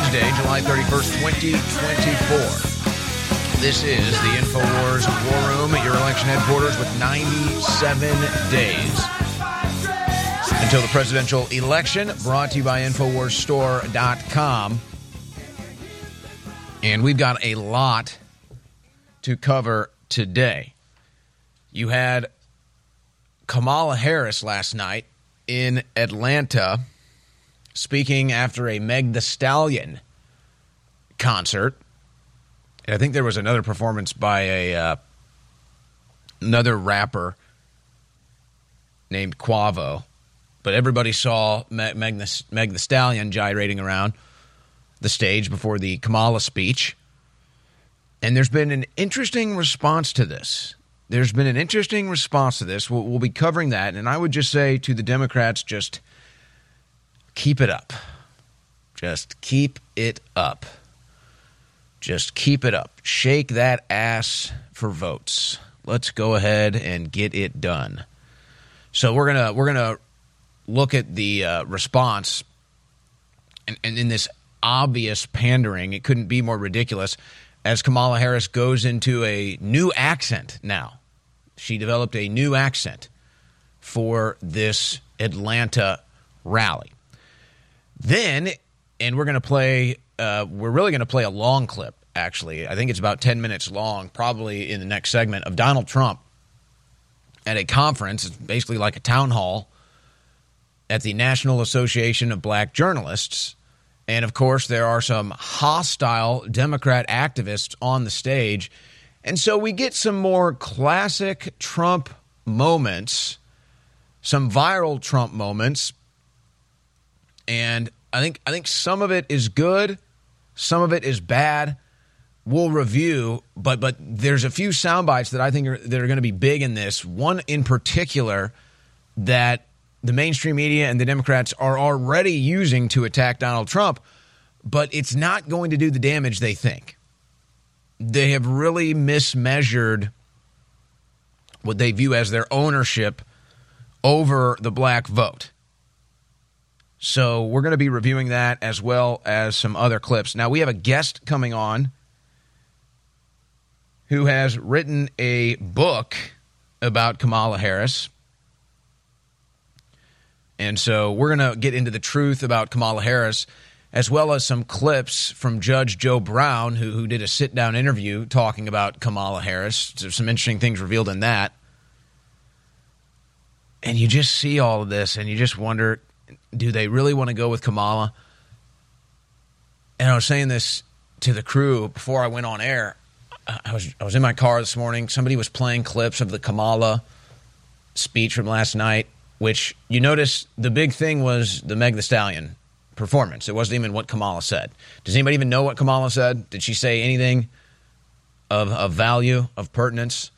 Tuesday, July 31st, 2024. This is the InfoWars War Room at your election headquarters with 97 days until the presidential election, brought to you by InfoWarsStore.com. And we've got a lot to cover today. You had Kamala Harris last night in Atlanta speaking after a Meg Thee Stallion concert. And I think there was another performance by another rapper named Quavo. But everybody saw Meg Thee Stallion gyrating around the stage before the Kamala speech. And there's been an interesting response to this. We'll be covering that. And I would just say to the Democrats, just keep it up. Just keep it up. Just keep it up. Shake that ass for votes. Let's go ahead and get it done. So we're gonna look at the response, and in this obvious pandering, it couldn't be more ridiculous, as Kamala Harris goes into a new accent now. She developed a new accent for this Atlanta rally. Then, and we're going to play, we're really going to play a long clip, actually. I think it's about 10 minutes long, probably in the next segment, of Donald Trump at a conference. It's basically like a town hall at the National Association of Black Journalists. And, of course, there are some hostile Democrat activists on the stage. And so we get some more classic Trump moments, some viral Trump moments. And I think some of it is good, some of it is bad. We'll review, but there's a few sound bites that I think that are going to be big in this. One in particular that the mainstream media and the Democrats are already using to attack Donald Trump, but it's not going to do the damage they think. They have really mismeasured what they view as their ownership over the black vote. So we're going to be reviewing that as well as some other clips. Now, we have a guest coming on who has written a book about Kamala Harris. And so we're going to get into the truth about Kamala Harris, as well as some clips from Judge Joe Brown, who did a sit-down interview talking about Kamala Harris. There's some interesting things revealed in that. And you just see all of this, and you just wonder, do they really want to go with Kamala? And I was saying this to the crew before I went on air. I was in my car this morning. Somebody was playing clips of the Kamala speech from last night, which you notice the big thing was the Meg Thee Stallion performance. It wasn't even what Kamala said. Does anybody even know what Kamala said? Did she say anything of value, of pertinence?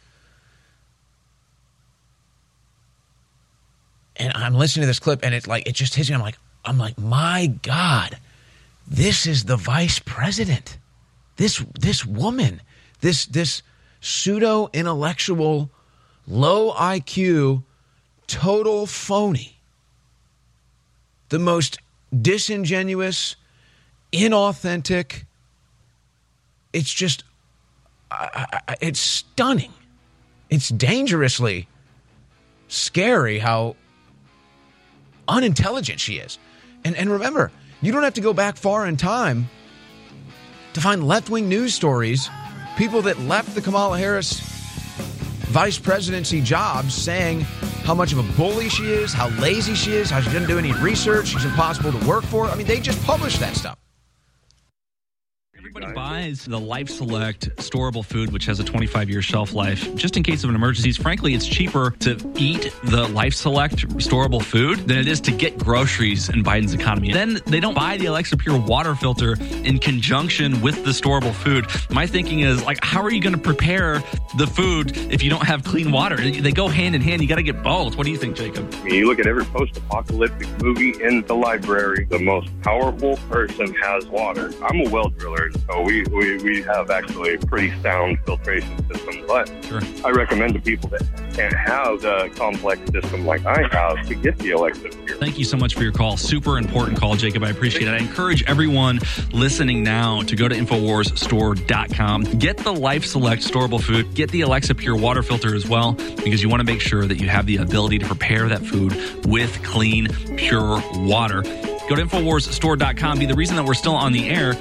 And I'm listening to this clip, and it just hits me. I'm like, my God, this is the vice president. This woman, this pseudo intellectual, low IQ, total phony, the most disingenuous, inauthentic. It's just, it's stunning. It's dangerously scary how unintelligent she is. And remember, you don't have to go back far in time to find left-wing news stories, people that left the Kamala Harris vice presidency job saying how much of a bully she is, how lazy she is, how she doesn't do any research, she's impossible to work for. I mean, they just published that stuff. Everybody buys the Life Select storable food, which has a 25-year shelf life, just in case of an emergencies. Frankly, it's cheaper to eat the Life Select storable food than it is to get groceries in Biden's economy. Then they don't buy the Alexa Pure water filter in conjunction with the storable food. My thinking is, how are you going to prepare the food if you don't have clean water? They go hand in hand. You got to get both. What do you think, Jacob? I mean, you look at every post-apocalyptic movie in the library, the most powerful person has water. I'm a well driller, so we have actually a pretty sound filtration system. But Sure. I recommend to people that can't have the complex system like I have to get the Alexa Pure. Thank you so much for your call. Super important call, Jacob. I appreciate it. I encourage everyone listening now to go to InfoWarsStore.com. Get the Life Select storable food. Get the Alexa Pure water filter as well, because you want to make sure that you have the ability to prepare that food with clean, pure water. Go to InfoWarsStore.com. Be the reason that we're still on the air.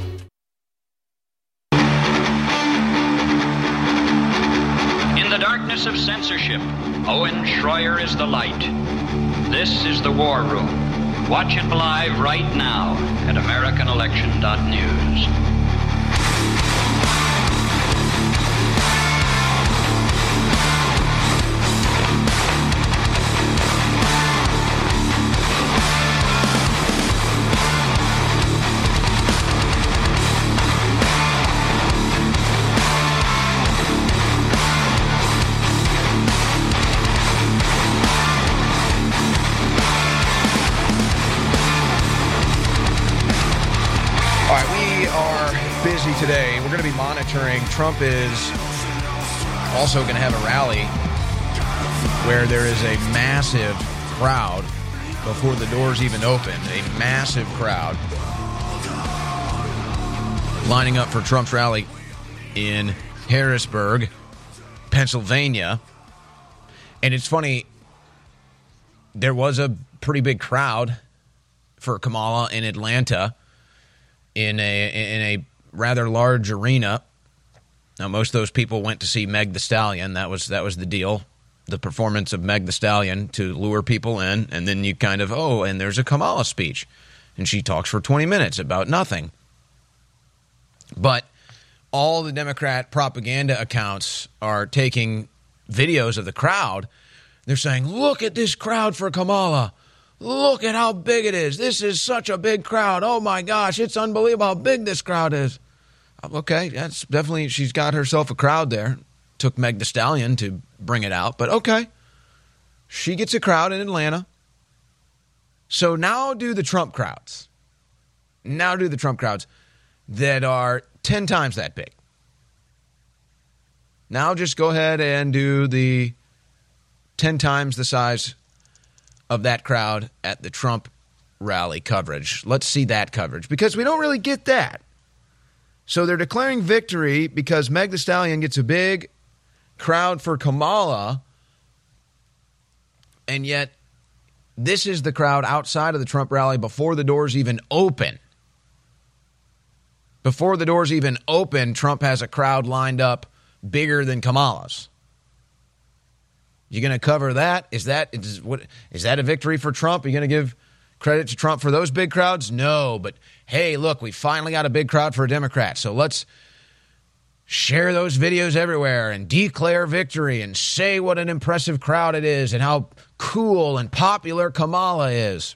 In the darkness of censorship, Owen Schroyer is the light. This is the War Room. Watch it live right now at AmericanElection.news. Busy today. We're going to be monitoring. Trump is also going to have a rally where there is a massive crowd before the doors even open. A massive crowd lining up for Trump's rally in Harrisburg, Pennsylvania. And it's funny, there was a pretty big crowd for Kamala in Atlanta in a rather large arena. Now, most of those people went to see Meg the Stallion. That was the deal, the performance of Meg the Stallion to lure people in, and then you kind of, and there's a Kamala speech, and she talks for 20 minutes about nothing. But all the Democrat propaganda accounts are taking videos of the crowd. They're saying, look at this crowd for Kamala. Look at how big it is. This is such a big crowd. Oh, my gosh, it's unbelievable how big this crowd is. Okay, that's definitely, she's got herself a crowd there. Took Meg the Stallion to bring it out, but okay. She gets a crowd in Atlanta. So now do the Trump crowds. Now do the Trump crowds that are 10 times that big. Now just go ahead and do the 10 times the size of that crowd at the Trump rally coverage. Let's see that coverage, because we don't really get that. So they're declaring victory because Meg the Stallion gets a big crowd for Kamala, and yet this is the crowd outside of the Trump rally before the doors even open. Before the doors even open, Trump has a crowd lined up bigger than Kamala's. You going to cover that? Is that a victory for Trump? Are you going to give credit to Trump for those big crowds? No, but hey, look, we finally got a big crowd for a Democrat. So let's share those videos everywhere and declare victory and say what an impressive crowd it is and how cool and popular Kamala is.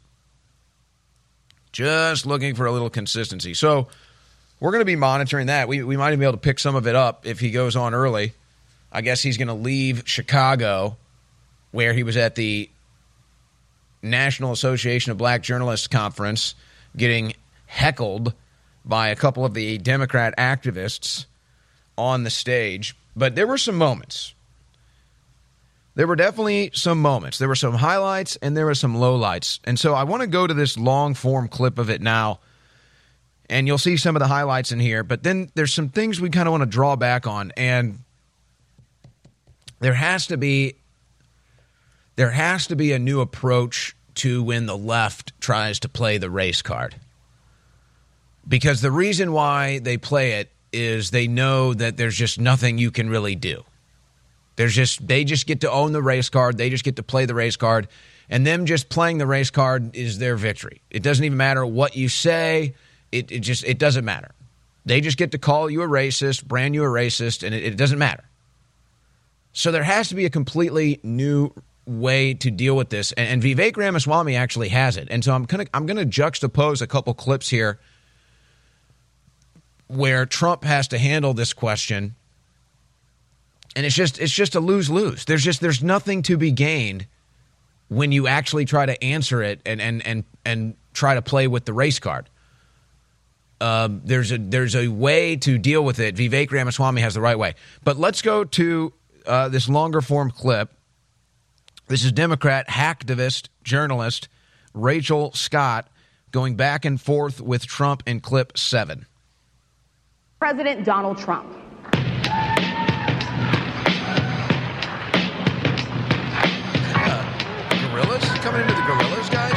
Just looking for a little consistency. So we're going to be monitoring that. We might even be able to pick some of it up if he goes on early. I guess he's going to leave Chicago, where he was at the National Association of Black Journalists conference, getting heckled by a couple of the Democrat activists on the stage. But there were some moments. There were definitely some moments. There were some highlights and there were some lowlights. And so I want to go to this long-form clip of it now, and you'll see some of the highlights in here. But then there's some things we kind of want to draw back on, and there has to be a new approach to when the left tries to play the race card. Because the reason why they play it is they know that there's just nothing you can really do. They just get to own the race card. They just get to play the race card. And them just playing the race card is their victory. It doesn't even matter what you say. It doesn't matter. They just get to call you a racist, brand you a racist, and it doesn't matter. So there has to be a completely new way to deal with this, and Vivek Ramaswamy actually has it. And so I'm going to juxtapose a couple clips here where Trump has to handle this question, and it's just a lose-lose. There's nothing to be gained when you actually try to answer it and try to play with the race card. There's a way to deal with it. Vivek Ramaswamy has the right way. But let's go to this longer form clip. This is Democrat hacktivist journalist Rachel Scott going back and forth with Trump in clip 7. President Donald Trump. Gorillas? Coming into the Gorillas, guys?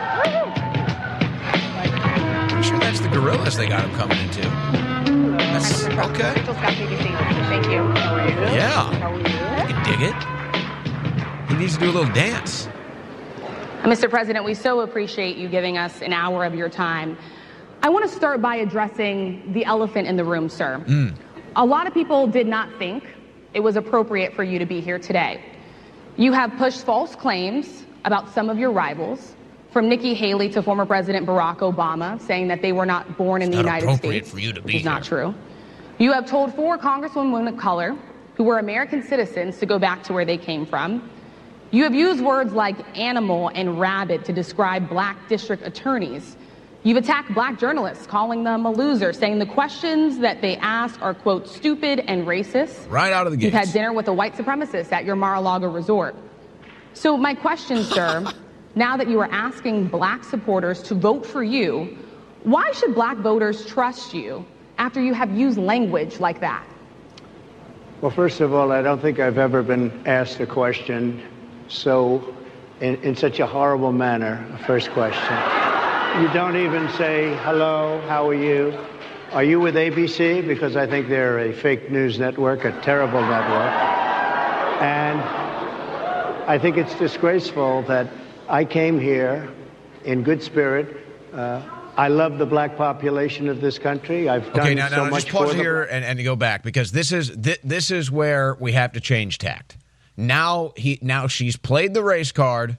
Pretty sure that's the Gorillas they got him coming into. That's okay. Rachel Scott, BBC. Thank you. How are you? Yeah. How are you? I can dig it. He needs to do a little dance. Mr. President, we so appreciate you giving us an hour of your time. I want to start by addressing the elephant in the room, sir. A lot of people did not think it was appropriate for you to be here today. You have pushed false claims about some of your rivals, from Nikki Haley to former President Barack Obama, saying that they were not born in the United States, for you to be which is not here. true. You have told 4 congresswomen of color who were American citizens to go back to where they came from. You have used words like animal and rabid to describe black district attorneys. You've attacked black journalists, calling them a loser, saying the questions that they ask are, quote, stupid and racist. Right out of the gates. You've had dinner with a white supremacist at your Mar-a-Lago resort. So my question, sir, now that you are asking black supporters to vote for you, why should black voters trust you after you have used language like that? Well, first of all, I don't think I've ever been asked a question so in such a horrible manner. First question. You don't even say, hello, how are you? Are you with ABC? Because I think they're a fake news network, a terrible network. And I think it's disgraceful that I came here in good spirit. I love the black population of this country. I've done so much just pause for here and go back, because this is where we have to change tact. Now she's played the race card,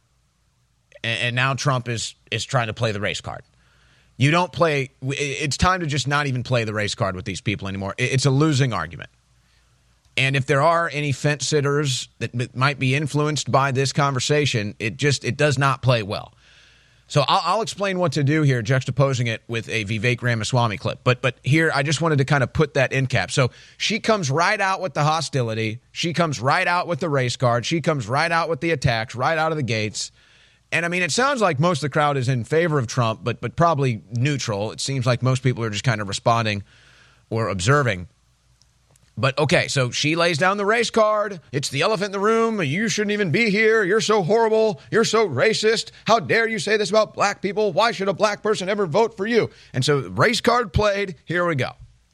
and now Trump is trying to play the race card. You don't play. It's time to just not even play the race card with these people anymore. It's a losing argument. And if there are any fence sitters that might be influenced by this conversation, it does not play well. So I'll explain what to do here, juxtaposing it with a Vivek Ramaswamy clip. But here, I just wanted to kind of put that in cap. So she comes right out with the hostility. She comes right out with the race card. She comes right out with the attacks, right out of the gates. And, I mean, it sounds like most of the crowd is in favor of Trump, but probably neutral. It seems like most people are just kind of responding or observing. But, okay, so she lays down the race card. It's the elephant in the room. You shouldn't even be here. You're so horrible. You're so racist. How dare you say this about black people? Why should a black person ever vote for you? And so race card played. Here we go.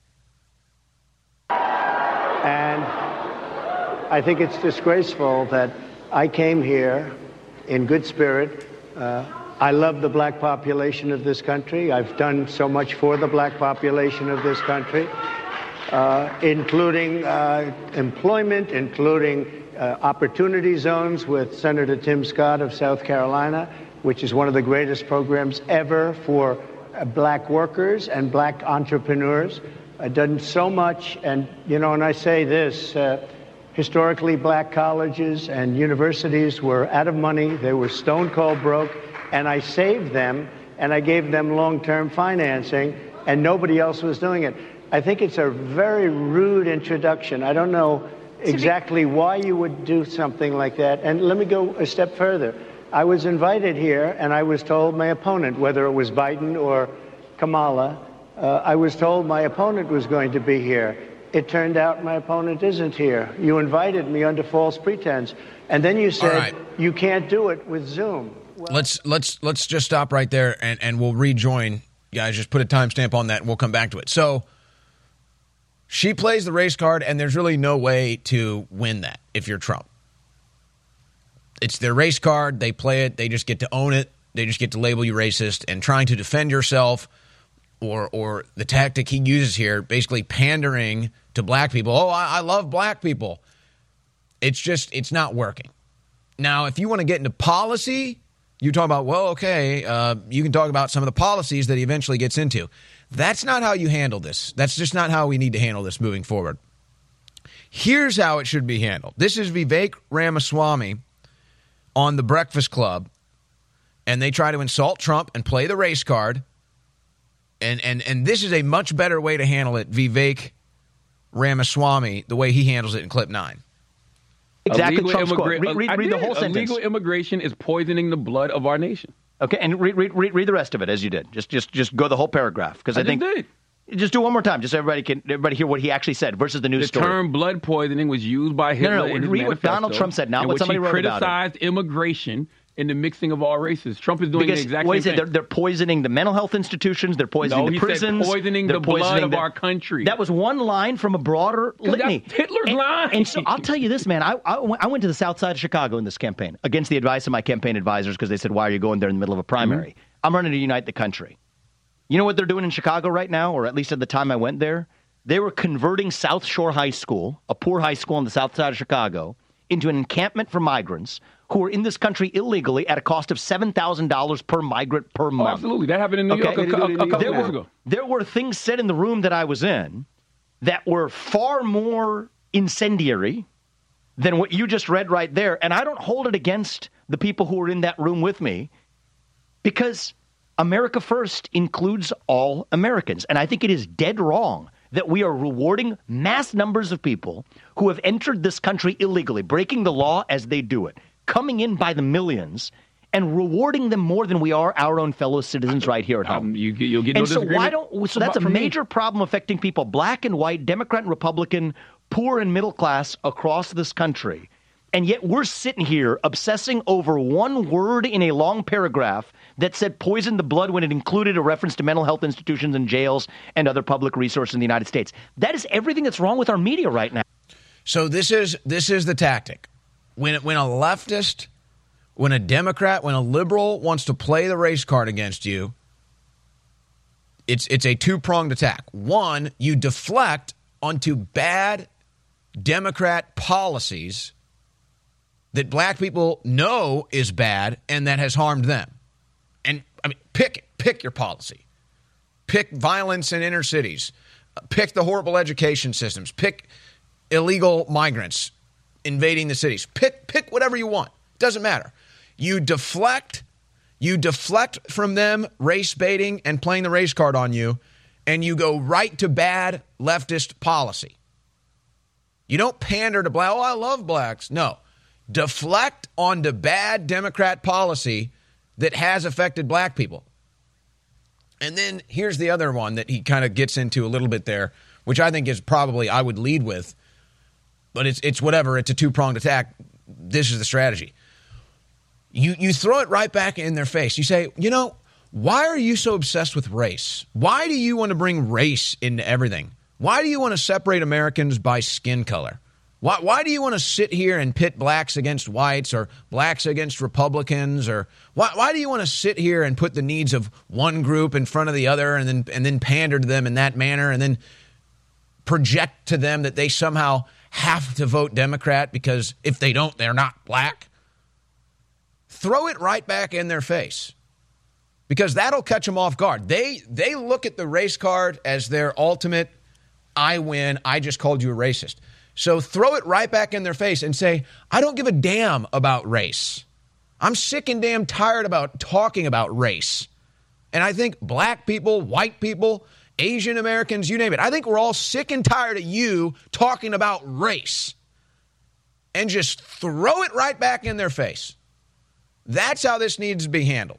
And I think it's disgraceful that I came here in good spirit. I love the black population of this country. I've done so much for the black population of this country. Including employment, including opportunity zones with Senator Tim Scott of South Carolina, which is one of the greatest programs ever for black workers and black entrepreneurs. I've done so much, and, and I say this, historically black colleges and universities were out of money. They were stone cold broke, and I saved them, and I gave them long-term financing, and nobody else was doing it. I think it's a very rude introduction. I don't know exactly why you would do something like that. And let me go a step further. I was invited here, and I was told my opponent, whether it was Biden or Kamala, I was told my opponent was going to be here. It turned out my opponent isn't here. You invited me under false pretense. And then you said you can't do it with Zoom. Well, let's just stop right there, and we'll rejoin. Guys, just put a timestamp on that, and we'll come back to it. So she plays the race card, and there's really no way to win that if you're Trump. It's their race card. They play it. They just get to own it. They just get to label you racist. And trying to defend yourself, or the tactic he uses here, basically pandering to black people. Oh, I love black people. It's not working. Now, if you want to get into policy, you talk about, well, okay, you can talk about some of the policies that he eventually gets into. That's not how you handle this. That's just not how we need to handle this moving forward. Here's how it should be handled. This is Vivek Ramaswamy on The Breakfast Club, and they try to insult Trump and play the race card. And this is a much better way to handle it, Vivek Ramaswamy, the way he handles it in clip 9. Exactly. Trump's quote. Read the whole sentence. Illegal immigration is poisoning the blood of our nation. Okay, and read the rest of it as you did. Just go the whole paragraph, because I think did. Just do one more time, just so everybody hear what he actually said versus the news story. The term blood poisoning was used by Hitler in his read what Donald Trump said, not what somebody wrote about it. Criticized immigration and the mixing of all races. Trump is doing the exact same thing. They're poisoning the mental health institutions. They're poisoning the prisons. Said poisoning the blood of our country. That was one line from a broader litany. That's Hitler's line. And so I'll tell you this, man. I went to the south side of Chicago in this campaign against the advice of my campaign advisors, because they said, why are you going there in the middle of a primary? Mm-hmm. I'm running to unite the country. You know what they're doing in Chicago right now, or at least at the time I went there? They were converting South Shore High School, a poor high school on the south side of Chicago, into an encampment for migrants who are in this country illegally at a cost of $7,000 per migrant per month. Oh, absolutely. That happened in New York a couple years ago. There were things said in the room that I was in that were far more incendiary than what you just read right there. And I don't hold it against the people who were in that room with me, because America First includes all Americans. And I think it is dead wrong that we are rewarding mass numbers of people who have entered this country illegally, breaking the law as they do it, coming in by the millions, and rewarding them more than we are our own fellow citizens right here at home. You'll get no disagreement. So that's a major problem affecting people, black and white, Democrat and Republican, poor and middle class across this country. And yet we're sitting here obsessing over one word in a long paragraph that said poison the blood when it included a reference to mental health institutions and jails and other public resources in the United States. That is everything that's wrong with our media right now. So this is the tactic. When a leftist, when a Democrat, when a liberal wants to play the race card against you, it's a two-pronged attack. One, you deflect onto bad Democrat policies that black people know is bad and that has harmed them. And I mean, pick your policy. Pick violence in inner cities. Pick the horrible education systems. Pick illegal migrants invading the cities. Pick whatever you want. Doesn't matter. You deflect from them race baiting and playing the race card on you, and you go right to bad leftist policy. You don't pander to black. Oh, I love blacks. No. Deflect onto bad Democrat policy that has affected black people. And then here's the other one that he kind of gets into a little bit there, which I think is probably I would lead with. But it's whatever. It's a two-pronged attack. This is the strategy. You throw it right back in their face. You say, why are you so obsessed with race? Why do you want to bring race into everything? Why do you want to separate Americans by skin color? Why do you want to sit here and pit blacks against whites or blacks against Republicans? Or why do you want to sit here and put the needs of one group in front of the other and then pander to them in that manner and then project to them that they somehow have to vote Democrat because if they don't, they're not black? Throw it right back in their face, because that'll catch them off guard. They look at the race card as their ultimate, I win, I just called you a racist. So throw it right back in their face and say, I don't give a damn about race. I'm sick and damn tired about talking about race. And I think black people, white people, Asian Americans, you name it, I think we're all sick and tired of you talking about race. And just throw it right back in their face. That's how this needs to be handled.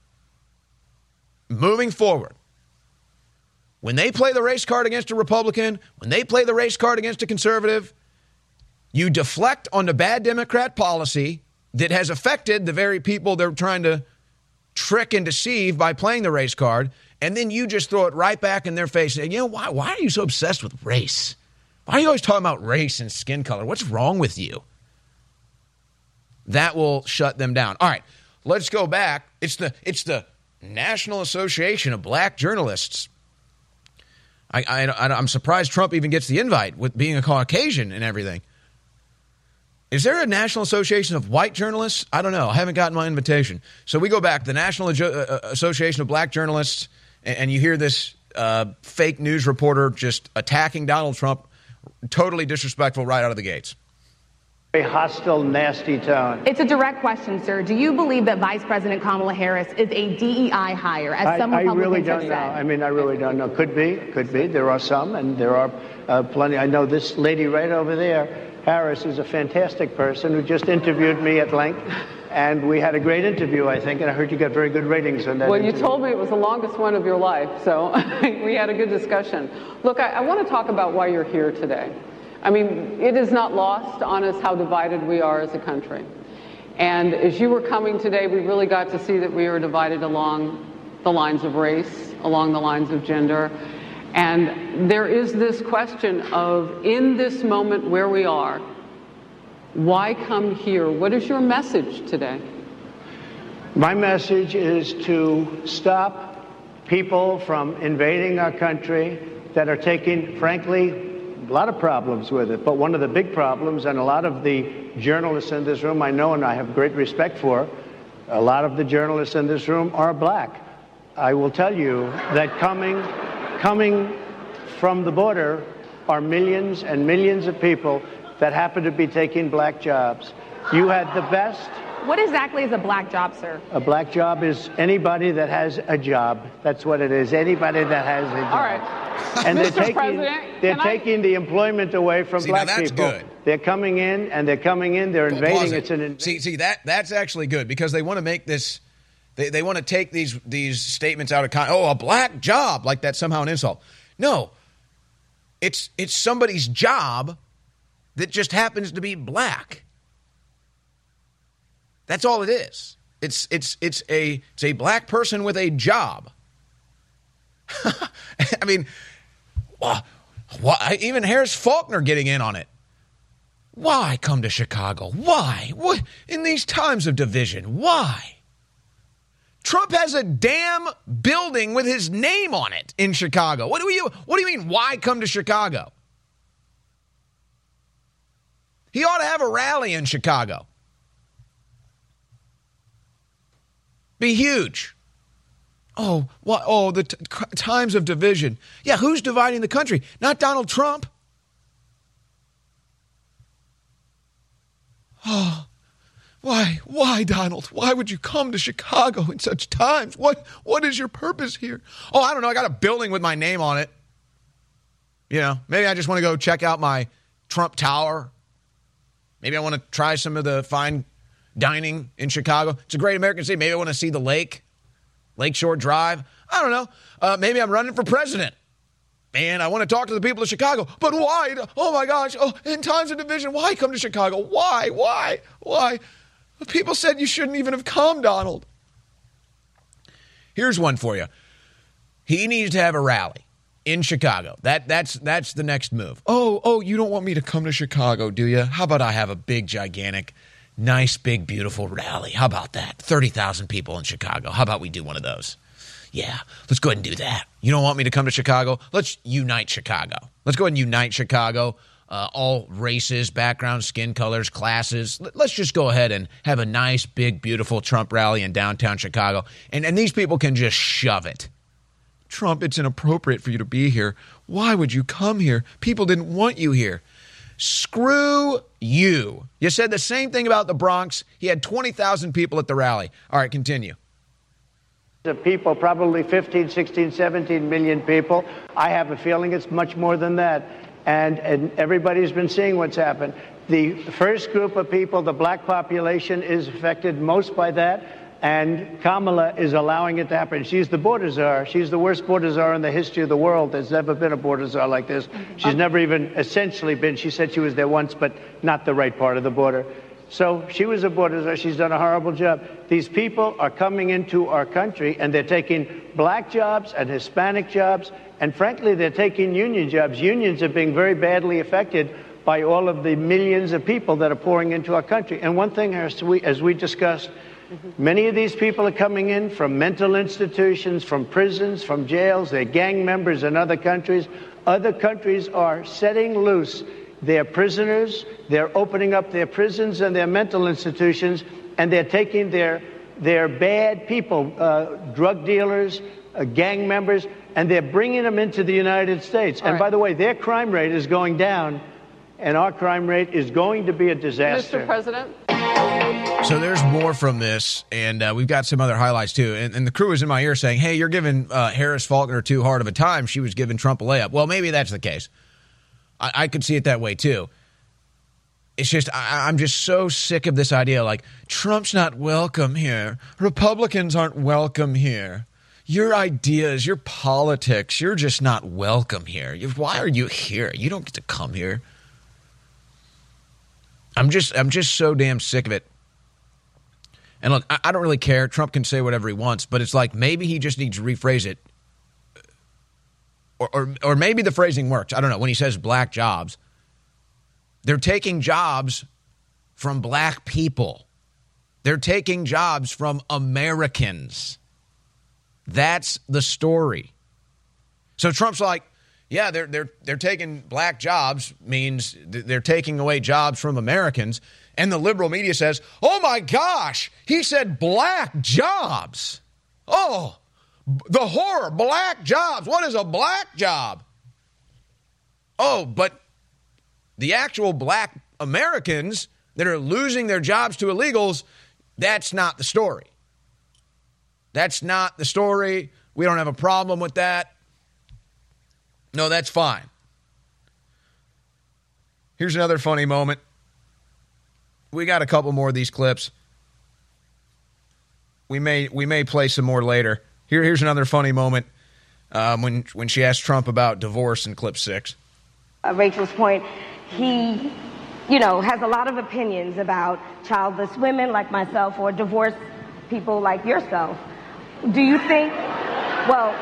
Moving forward. When they play the race card against a Republican, when they play the race card against a conservative, you deflect on the bad Democrat policy that has affected the very people they're trying to trick and deceive by playing the race card, and then you just throw it right back in their face and say, why are you so obsessed with race? Why are you always talking about race and skin color? What's wrong with you? That will shut them down. All right, let's go back. It's the National Association of Black Journalists. I'm surprised Trump even gets the invite with being a Caucasian and everything. Is there a National Association of White Journalists? I don't know. I haven't gotten my invitation. So we go back. The National Association of Black Journalists, and you hear this fake news reporter just attacking Donald Trump, totally disrespectful right out of the gates. A hostile, nasty tone. It's a direct question, sir. Do you believe that Vice President Kamala Harris is a DEI hire, as some Republicans really don't have know. said? I mean, I really don't know. Could be. There are some, and there are plenty. I know this lady right over there, Harris, is a fantastic person who just interviewed me at length. And we had a great interview, I think, and I heard you got very good ratings on that Well, interview. You told me it was the longest one of your life, so we had a good discussion. Look, I want to talk about why you're here today. I mean, it is not lost on us how divided we are as a country. And as you were coming today, we really got to see that we are divided along the lines of race, along the lines of gender. And there is this question of, in this moment where we are, why come here? What is your message today? My message is to stop people from invading our country that are taking, frankly, a lot of problems with it. But one of the big problems, and a lot of the journalists in this room I know and I have great respect for, a lot of the journalists in this room are black. I will tell you that coming from the border are millions and millions of people that happen to be taking black jobs. You had the best. What exactly is a black job, sir? A black job is anybody that has a job. That's what it is. Anybody that has a job. All right. And Mr. they're taking the employment away from black now that's people. Good. They're coming in, they're invading. It's an invasion. See that's actually good, because they want to make this. They want to take these statements out of context. Oh, a black job, like that's somehow an insult. No, it's somebody's job that just happens to be black. That's all it is. It's a black person with a job. I mean, why even Harris Faulkner getting in on it? Why come to Chicago? Why? What in these times of division? Why? Trump has a damn building with his name on it in Chicago. What do you mean? Why come to Chicago? He ought to have a rally in Chicago. Be huge. Oh, what? Oh, the times of division. Yeah, who's dividing the country? Not Donald Trump. Oh, why, Donald? Why would you come to Chicago in such times? What is your purpose here? Oh, I don't know. I got a building with my name on it. You know, maybe I just want to go check out my Trump Tower. Maybe I want to try some of the fine dining in Chicago. It's a great American city. Maybe I want to see the lake, Lakeshore Drive. I don't know. Maybe I'm running for president. And I want to talk to the people of Chicago. But why? Oh, my gosh. Oh, in times of division, why come to Chicago? Why? People said you shouldn't even have come, Donald. Here's one for you. He needs to have a rally in Chicago. That's the next move. Oh, you don't want me to come to Chicago, do you? How about I have a big, gigantic, nice, big, beautiful rally? How about that? 30,000 people in Chicago. How about we do one of those? Yeah, let's go ahead and do that. You don't want me to come to Chicago? Let's unite Chicago. Let's go ahead and unite Chicago. All races, backgrounds, skin colors, classes. Let's just go ahead and have a nice, big, beautiful Trump rally in downtown Chicago. And these people can just shove it. Trump, it's inappropriate for you to be here. Why would you come here? People didn't want you here. Screw you. You said the same thing about the Bronx. He had 20,000 people at the rally. All right, continue. The people, probably 15, 16, 17 million people. I have a feeling it's much more than that. And everybody's been seeing what's happened. The first group of people, the black population, is affected most by that. And Kamala is allowing it to happen. She's the border czar. She's the worst border czar in the history of the world. There's never been a border czar like this. She's never even essentially been. She said she was there once, but not the right part of the border. So she was a border czar. She's done a horrible job. These people are coming into our country, and they're taking black jobs and Hispanic jobs, and frankly, they're taking union jobs. Unions are being very badly affected by all of the millions of people that are pouring into our country. And one thing, as we discussed, many of these people are coming in from mental institutions, from prisons, from jails. They're gang members in other countries. Other countries are setting loose their prisoners. They're opening up their prisons and their mental institutions, and they're taking their bad people, drug dealers, gang members, and they're bringing them into the United States. And by the way, their crime rate is going down. and our crime rate is going to be a disaster. Mr. President. So there's more from this, and we've got some other highlights, too. And the crew is in my ear saying, hey, you're giving Harris Faulkner too hard of a time. She was giving Trump a layup. Well, maybe that's the case. I could see it that way, too. It's just, I'm just so sick of this idea, like, Trump's not welcome here. Republicans aren't welcome here. Your ideas, your politics, you're just not welcome here. Why are you here? You don't get to come here. I'm just so damn sick of it. And look, I don't really care. Trump can say whatever he wants, but it's like maybe he just needs to rephrase it. Or maybe the phrasing works. I don't know. When he says black jobs, they're taking jobs from black people. They're taking jobs from Americans. That's the story. So Trump's like, yeah, they're taking black jobs, means they're taking away jobs from Americans. And the liberal media says, oh, my gosh, he said black jobs. Oh, the horror, black jobs. What is a black job? Oh, but the actual black Americans that are losing their jobs to illegals, that's not the story. That's not the story. We don't have a problem with that. No, that's fine. Here's another funny moment. We got a couple more of these clips. We may play some more later. Here's another funny moment when she asked Trump about divorce in clip 6. Rachel's point, he, has a lot of opinions about childless women like myself or divorced people like yourself. Do you think, my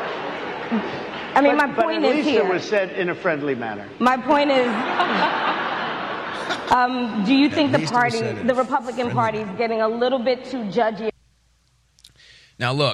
point is here. But at least it was said in a friendly manner. My point is, do you think the Republican Party is getting a little bit too judgy? Now, look,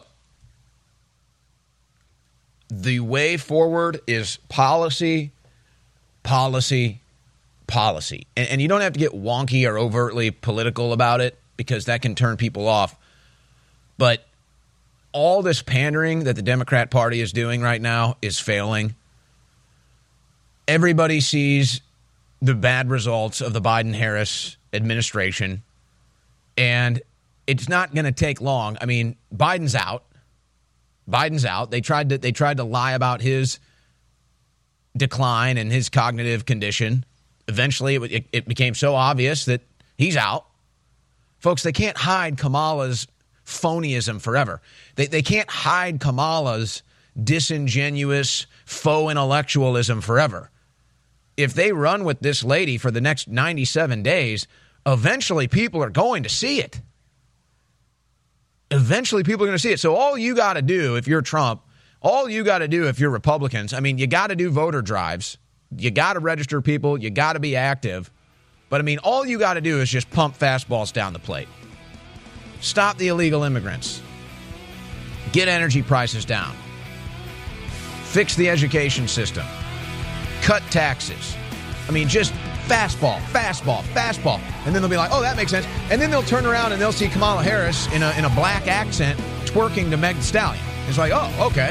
the way forward is policy, policy, policy. And you don't have to get wonky or overtly political about it because that can turn people off. But all this pandering that the Democrat Party is doing right now is failing. Everybody sees the bad results of the Biden-Harris administration, and it's not going to take long. I mean, Biden's out. They tried to lie about his decline and his cognitive condition. Eventually, it became so obvious that he's out. Folks, they can't hide Kamala's phonyism forever. They can't hide Kamala's disingenuous faux intellectualism forever. If they run with this lady for the next 97 days, eventually people are going to see it. Eventually people are going to see it. So all you got to do if you're Trump, all you got to do if you're Republicans, I mean, you got to do voter drives. You got to register people. You got to be active. But, I mean, all you got to do is just pump fastballs down the plate. Stop the illegal immigrants. Get energy prices down. Fix the education system. Cut taxes. I mean, just fastball. And then they'll be like, oh, that makes sense. And then they'll turn around and they'll see Kamala Harris in a black accent twerking to Meg Thee Stallion. It's like, oh, okay.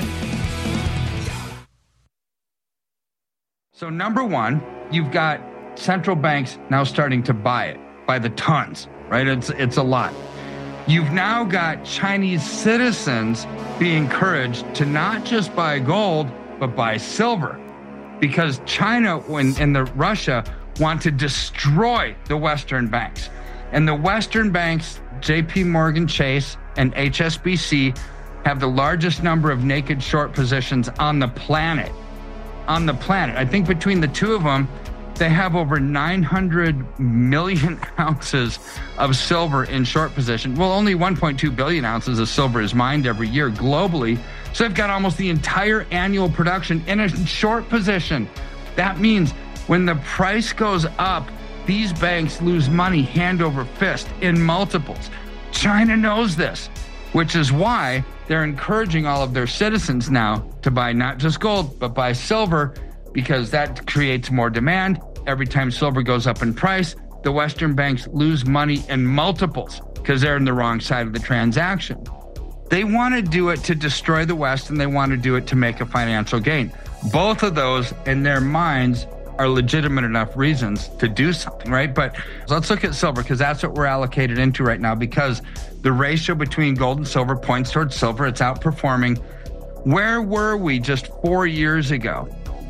So number one, you've got central banks now starting to buy it by the tons, right? It's a lot. You've now got Chinese citizens being encouraged to not just buy gold, but buy silver. Because China and Russia want to destroy the Western banks. And the Western banks, JP Morgan Chase and HSBC, have the largest number of naked short positions on the planet. I think between the two of them, they have over 900 million ounces of silver in short position. Well, only 1.2 billion ounces of silver is mined every year globally. So they've got almost the entire annual production in a short position. That means when the price goes up, these banks lose money hand over fist in multiples. China knows this, which is why they're encouraging all of their citizens now to buy not just gold, but buy silver, because that creates more demand. Every time silver goes up in price, the Western banks lose money in multiples because they're on the wrong side of the transaction. They want to do it to destroy the West, and they want to do it to make a financial gain. Both of those, in their minds, are legitimate enough reasons to do something, right? But let's look at silver, because that's what we're allocated into right now, because the ratio between gold and silver points towards silver. It's outperforming. Where were we just 4 years ago?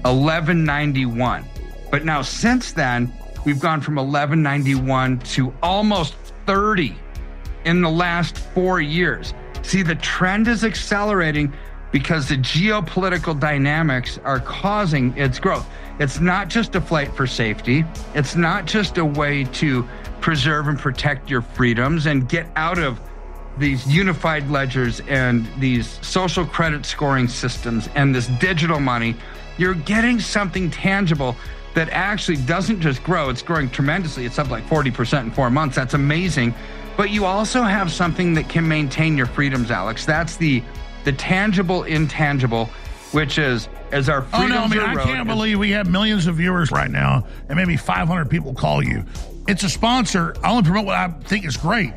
1191. But now since then, we've gone from 1191 to almost 30 in the last 4 years. See, the trend is accelerating because the geopolitical dynamics are causing its growth. It's not just a flight for safety. It's not just a way to preserve and protect your freedoms and get out of these unified ledgers and these social credit scoring systems and this digital money. You're getting something tangible that actually doesn't just grow. It's growing tremendously. It's up like 40% in 4 months. That's amazing. But you also have something that can maintain your freedoms, Alex. That's the tangible intangible, which is as our freedoms I can't believe we have millions of viewers right now and maybe 500 people call you. It's a sponsor. I only promote what I think is great.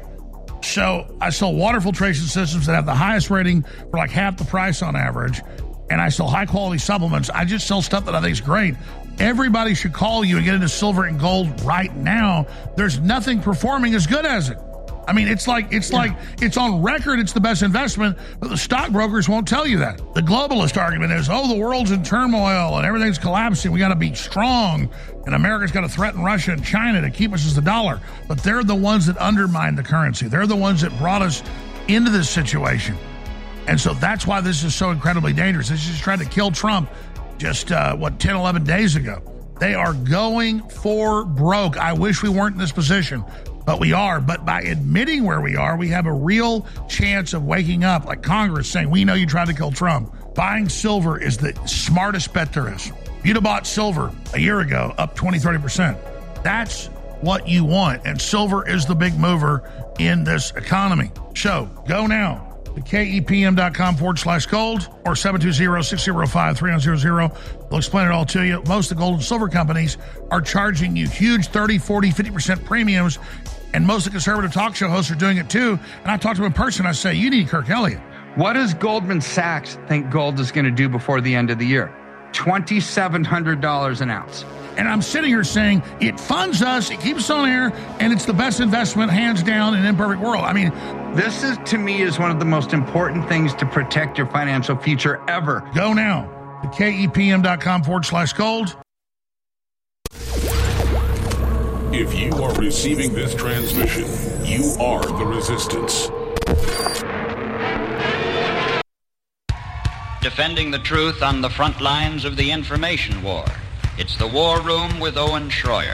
So I sell water filtration systems that have the highest rating for like half the price on average. And I sell high quality supplements. I just sell stuff that I think is great. Everybody should call you and get into silver and gold right now. There's nothing performing as good as it. I mean, it's on record, it's the best investment, but the stockbrokers won't tell you that. The globalist argument is, the world's in turmoil and everything's collapsing. We got to be strong, and America's got to threaten Russia and China to keep us as the dollar. But they're the ones that undermine the currency. They're the ones that brought us into this situation. And so that's why this is so incredibly dangerous. They just tried to kill Trump just, 10, 11 days ago. They are going for broke. I wish we weren't in this position. But we are. But by admitting where we are, we have a real chance of waking up, like Congress saying, we know you tried to kill Trump. Buying silver is the smartest bet there is. If you'd have bought silver a year ago, up 20, 30%. That's what you want. And silver is the big mover in this economy. So go now to KEPM.com/gold or 720-605-3900. They'll explain it all to you. Most of the gold and silver companies are charging you huge 30, 40, 50% premiums. And most of the conservative talk show hosts are doing it too. And I talked to them in person. I say, you need Kirk Elliott. What does Goldman Sachs think gold is going to do before the end of the year? $2,700 an ounce. And I'm sitting here saying it funds us, it keeps us on air, and it's the best investment, hands down, in an imperfect world. I mean, this is, to me, is one of the most important things to protect your financial future ever. Go now to KEPM.com/gold. If you are receiving this transmission, you are the resistance. Defending the truth on the front lines of the information war. It's the War Room with Owen Schroyer.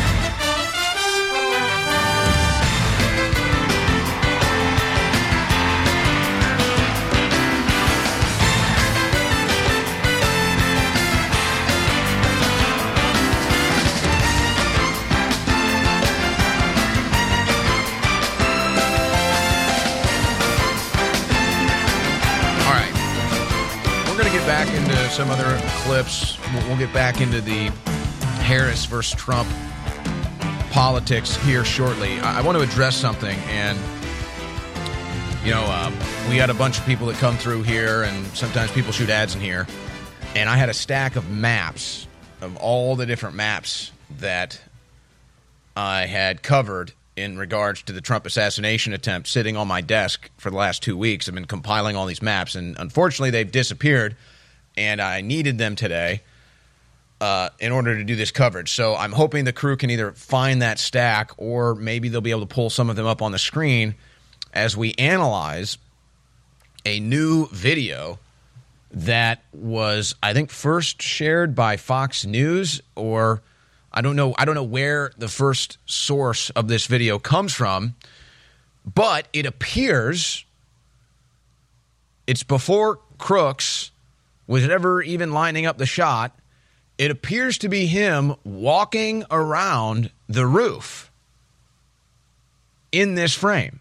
Back into some other clips. We'll get back into the Harris versus Trump politics here shortly. I want to address something, and we got a bunch of people that come through here, and sometimes people shoot ads in here, and I had a stack of maps of all the different maps that I had covered in regards to the Trump assassination attempt sitting on my desk for the last 2 weeks. I've been compiling all these maps, and unfortunately they've disappeared. And I needed them today in order to do this coverage. So I'm hoping the crew can either find that stack or maybe they'll be able to pull some of them up on the screen as we analyze a new video that was, I think, first shared by Fox News, or I don't know where the first source of this video comes from, but it appears it's before Crooks was ever even lining up the shot. It appears to be him walking around the roof in this frame.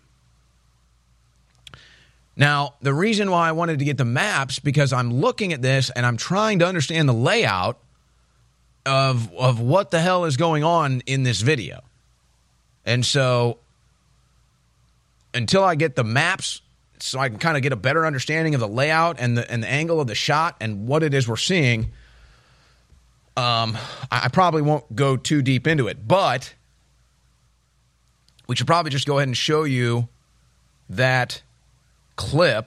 Now, the reason why I wanted to get the maps, because I'm looking at this and I'm trying to understand the layout of what the hell is going on in this video. And so until I get the maps, so I can kind of get a better understanding of the layout and the angle of the shot and what it is we're seeing, I probably won't go too deep into it, but we should probably just go ahead and show you that clip.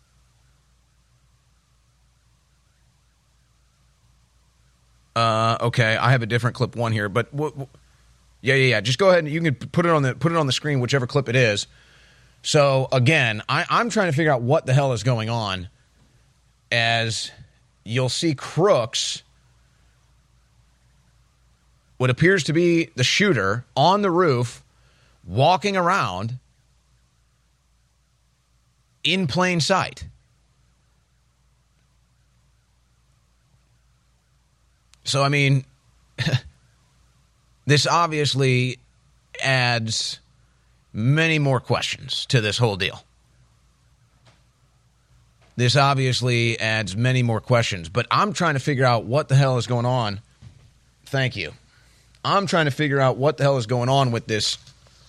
Okay, I have a different clip one here, but yeah. Just go ahead and you can put it on the screen, whichever clip it is. So again, I'm trying to figure out what the hell is going on. As you'll see, Crooks, what appears to be the shooter, on the roof, walking around in plain sight. So, I mean, this obviously adds many more questions to this whole deal. This obviously adds many more questions, but I'm trying to figure out what the hell is going on. Thank you. I'm trying to figure out what the hell is going on with this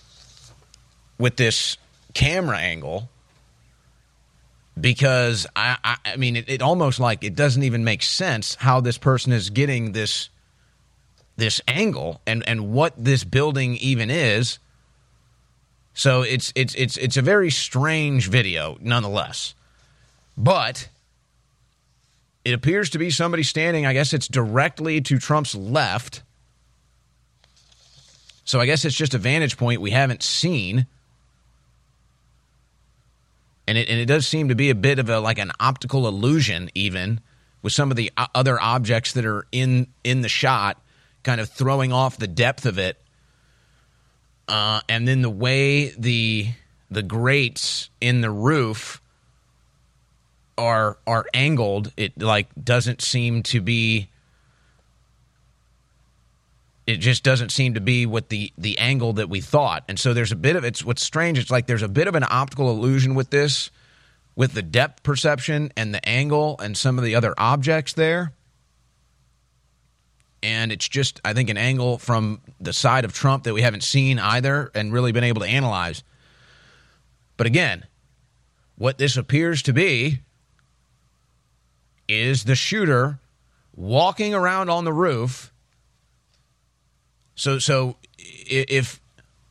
camera angle, because I mean, it almost like it doesn't even make sense how this person is getting this angle and what this building even is. So it's a very strange video nonetheless. But it appears to be somebody standing, I guess it's directly to Trump's left. So I guess it's just a vantage point we haven't seen. And it does seem to be a bit of an optical illusion, even with some of the other objects that are in the shot, kind of throwing off the depth of it. And then the way the grates in the roof are angled, it doesn't seem to be. It just doesn't seem to be what the angle that we thought. And so there's a bit of, it's what's strange, it's like there's a bit of an optical illusion with this, with the depth perception and the angle and some of the other objects there. And it's just, I think, an angle from the side of Trump that we haven't seen either and really been able to analyze. But again, what this appears to be is the shooter walking around on the roof. So if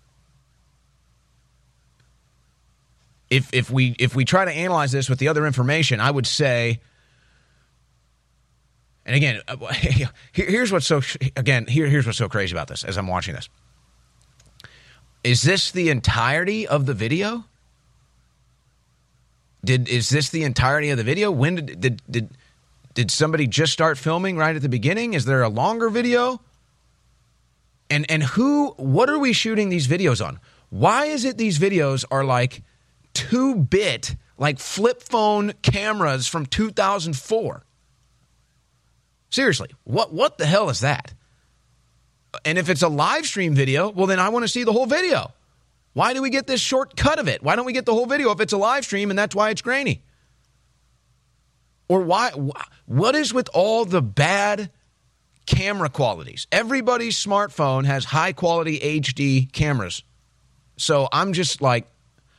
we try to analyze this with the other information, I would say, and again, here's what's so crazy about this as I'm watching this. Is this the entirety of the video? Is this the entirety of the video? When did somebody just start filming right at the beginning? Is there a longer video? And what are we shooting these videos on? Why is it these videos are like 2-bit, like flip phone cameras from 2004? Seriously, what the hell is that? And if it's a live stream video, well, then I want to see the whole video. Why do we get this short cut of it? Why don't we get the whole video if it's a live stream and that's why it's grainy? Or what is with all the bad camera qualities? Everybody's smartphone has high quality HD cameras. So I'm just like,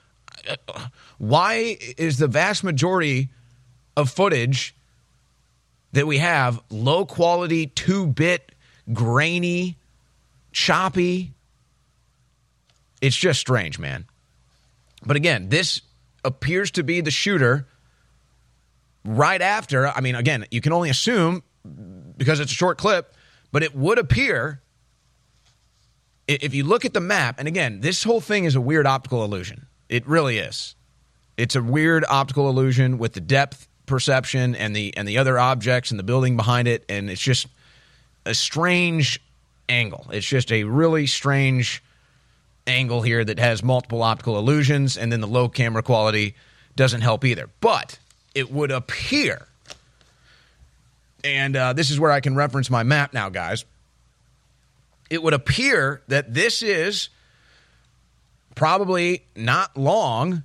why is the vast majority of footage that we have low quality, 2-bit, grainy, choppy? It's just strange, man. But again, this appears to be the shooter right after. I mean, again, you can only assume because it's a short clip, but it would appear, if you look at the map, and again, this whole thing is a weird optical illusion. It really is. It's a weird optical illusion with the depth perception and the other objects and the building behind it, and it's just a strange angle. It's just a really strange angle here that has multiple optical illusions, and then the low camera quality doesn't help either. But it would appear, and this is where I can reference my map now, guys. It would appear that this is probably not long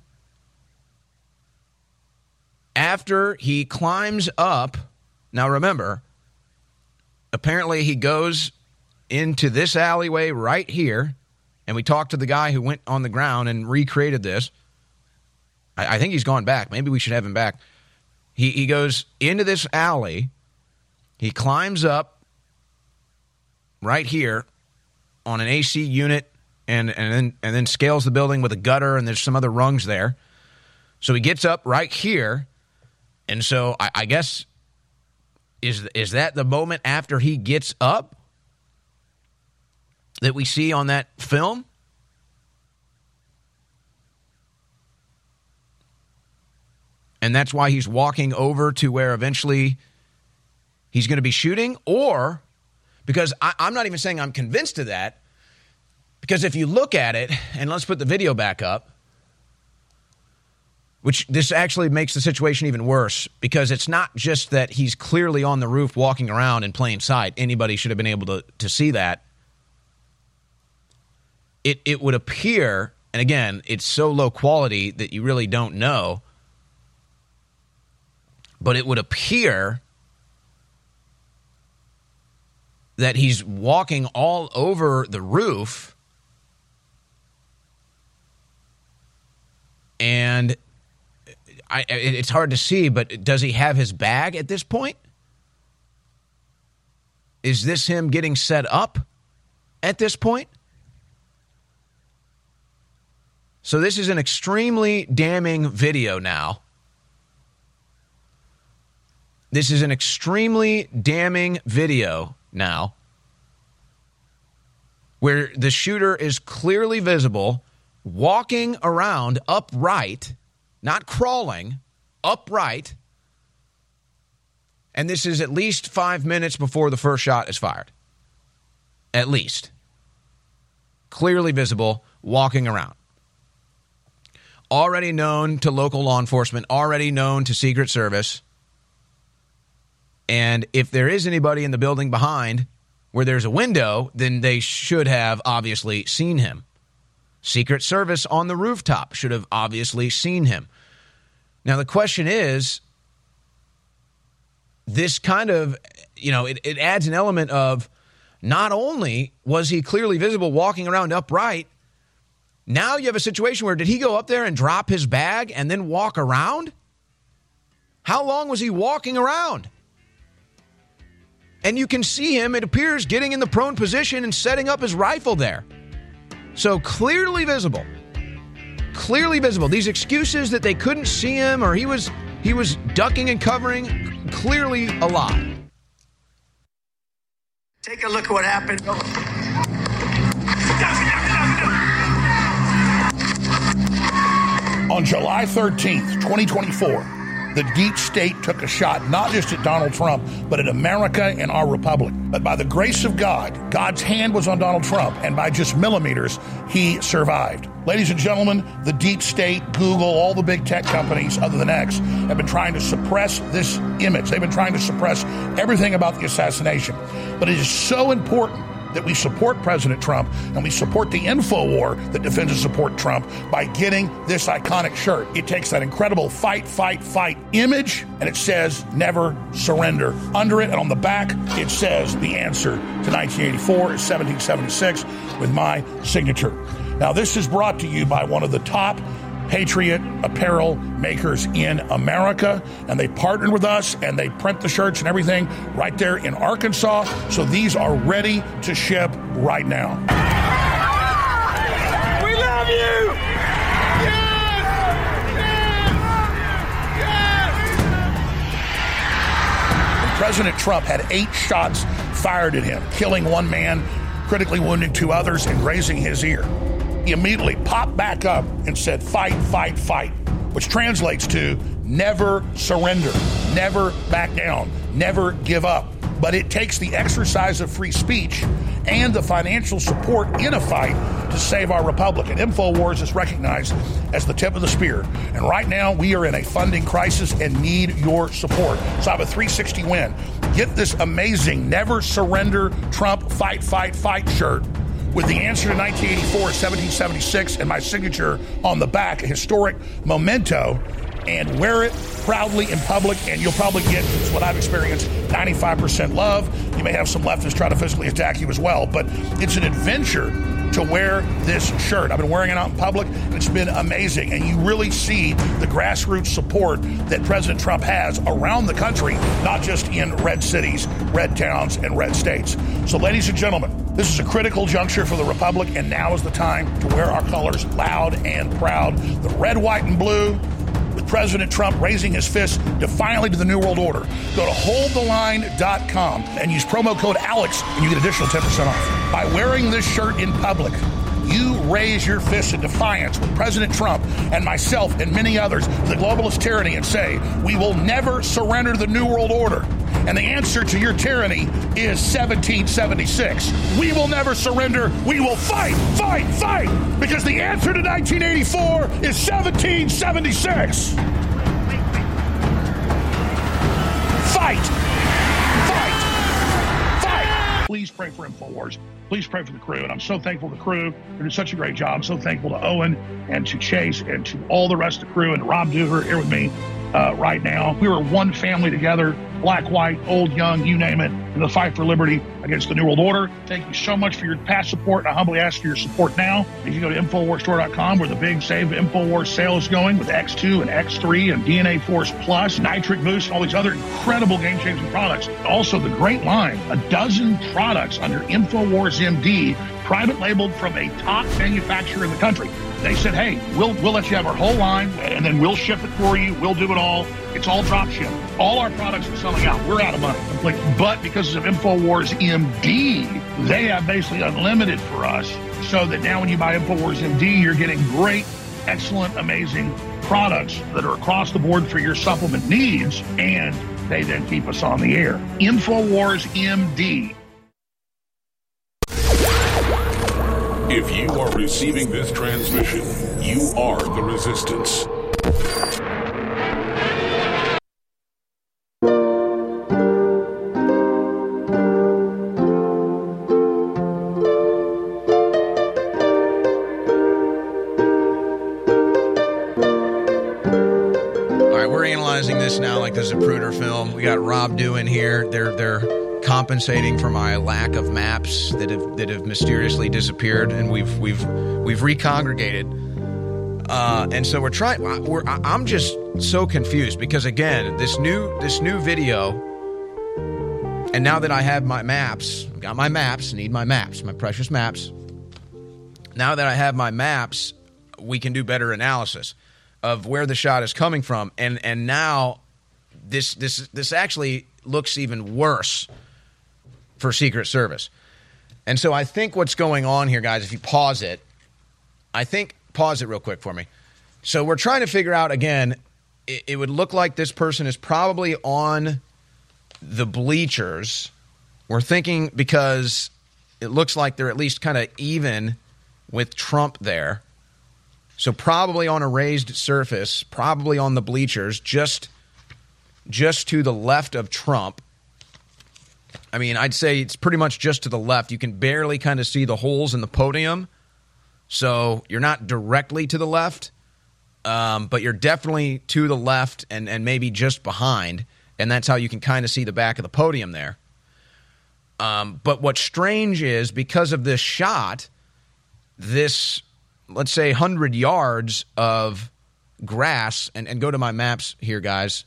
after he climbs up. Now remember, apparently he goes into this alleyway right here, and we talked to the guy who went on the ground and recreated this. I think he's gone back. Maybe we should have him back. He goes into this alley. He climbs up right here on an AC unit and then scales the building with a gutter, and there's some other rungs there. So he gets up right here, and so I guess is that the moment after he gets up that we see on that film? And that's why he's walking over to where eventually he's going to be shooting? Or, because I'm not even saying I'm convinced of that, because if you look at it, and let's put the video back up, which this actually makes the situation even worse, because it's not just that he's clearly on the roof walking around in plain sight. Anybody should have been able to see that. It would appear, and again, it's so low quality that you really don't know, but it would appear that he's walking all over the roof, and it's hard to see, but does he have his bag at this point? Is this him getting set up at this point? So this is an extremely damning video now. This is an extremely damning video now where the shooter is clearly visible walking around upright, not crawling, upright. And this is at least 5 minutes before the first shot is fired. At least. Clearly visible, walking around. Already known to local law enforcement, already known to Secret Service. And if there is anybody in the building behind where there's a window, then they should have obviously seen him. Secret Service on the rooftop should have obviously seen him. Now, the question is, this kind of, it adds an element of not only was he clearly visible walking around upright, now you have a situation where did he go up there and drop his bag and then walk around? How long was he walking around? And you can see him, it appears, getting in the prone position and setting up his rifle there. So clearly visible. Clearly visible. These excuses that they couldn't see him or he was ducking and covering, clearly a lie. Take a look at what happened. On July 13th, 2024, the deep state took a shot not just at Donald Trump, but at America and our republic. But by the grace of God, God's hand was on Donald Trump, and by just millimeters, he survived. Ladies and gentlemen, the deep state, Google, all the big tech companies other than X have been trying to suppress this image. They've been trying to suppress everything about the assassination. But it is so important that we support President Trump and we support the info war that defends and supports Trump by getting this iconic shirt. It takes that incredible fight, fight, fight image, and it says never surrender. Under it and on the back, it says the answer to 1984 is 1776 with my signature. Now, this is brought to you by one of the top Patriot apparel makers in America, and they partnered with us and they print the shirts and everything right there in Arkansas, so these are ready to ship right now. We love you! President Trump had 8 shots fired at him, killing one man, critically wounding 2 others, and grazing his ear. He immediately popped back up and said, fight, fight, fight, which translates to never surrender, never back down, never give up. But it takes the exercise of free speech and the financial support in a fight to save our republic. And InfoWars is recognized as the tip of the spear. And right now, we are in a funding crisis and need your support. So I have a 360 win. Get this amazing Never Surrender Trump Fight, Fight, Fight shirt with the answer to 1984, 1776, and my signature on the back, a historic memento, and wear it proudly in public, and you'll probably get, it's what I've experienced, 95% love. You may have some leftists try to physically attack you as well, but it's an adventure to wear this shirt. I've been wearing it out in public, and it's been amazing. And you really see the grassroots support that President Trump has around the country, not just in red cities, red towns, and red states. So, ladies and gentlemen, this is a critical juncture for the Republic, and now is the time to wear our colors loud and proud. The red, white, and blue, with President Trump raising his fist defiantly to the New World Order. Go to holdtheline.com and use promo code ALEX, and you get additional 10% off. By wearing this shirt in public, you raise your fist in defiance with President Trump and myself and many others to the globalist tyranny and say, we will never surrender to the New World Order. And the answer to your tyranny is 1776. We will never surrender. We will fight, fight, fight. Because the answer to 1984 is 1776. Fight. Fight. Fight. Please pray for InfoWars. Please pray for the crew. And I'm so thankful to the crew. They're doing such a great job. I'm so thankful to Owen and to Chase and to all the rest of the crew and to Rob Dewar here with me right now. We were one family together, black, white, old, young, you name it, in the fight for liberty against the New World Order. Thank you so much for your past support. I humbly ask for your support now. If you go to InfoWarsStore.com, where the big Save InfoWars sale is going with X2 and X3 and DNA Force Plus, Nitric Boost, and all these other incredible game-changing products. Also, the great line, a dozen products under InfoWars MD, private labeled from a top manufacturer in the country. They said, hey, we'll let you have our whole line, and then we'll ship it for you. We'll do it all. It's all drop ship. All our products are selling out. We're out of money completely. But because of InfoWars MD, they have basically unlimited for us, so that now when you buy InfoWars MD, you're getting great, excellent, amazing products that are across the board for your supplement needs, and they then keep us on the air. InfoWars MD. If you are receiving this transmission, you are the Resistance. All right, we're analyzing this now like this is a Zapruder film. We got Rob doing here. They're compensating for my lack of maps that have mysteriously disappeared, and we've recongregated, and so we're trying. I'm just so confused because again, this new video, and now that I have my maps, I've got my maps, need my maps, my precious maps. Now that I have my maps, we can do better analysis of where the shot is coming from, and now this actually looks even worse for Secret Service. And so I think what's going on here, guys, if you pause it real quick for me. So we're trying to figure out, again, it would look like this person is probably on the bleachers. We're thinking because it looks like they're at least kind of even with Trump there. So probably on a raised surface, probably on the bleachers, just to the left of Trump. I mean, I'd say it's pretty much just to the left. You can barely kind of see the holes in the podium. So you're not directly to the left, but you're definitely to the left and maybe just behind. And that's how you can kind of see the back of the podium there. But what's strange is because of this shot, this, let's say, 100 yards of grass, and go to my maps here, guys.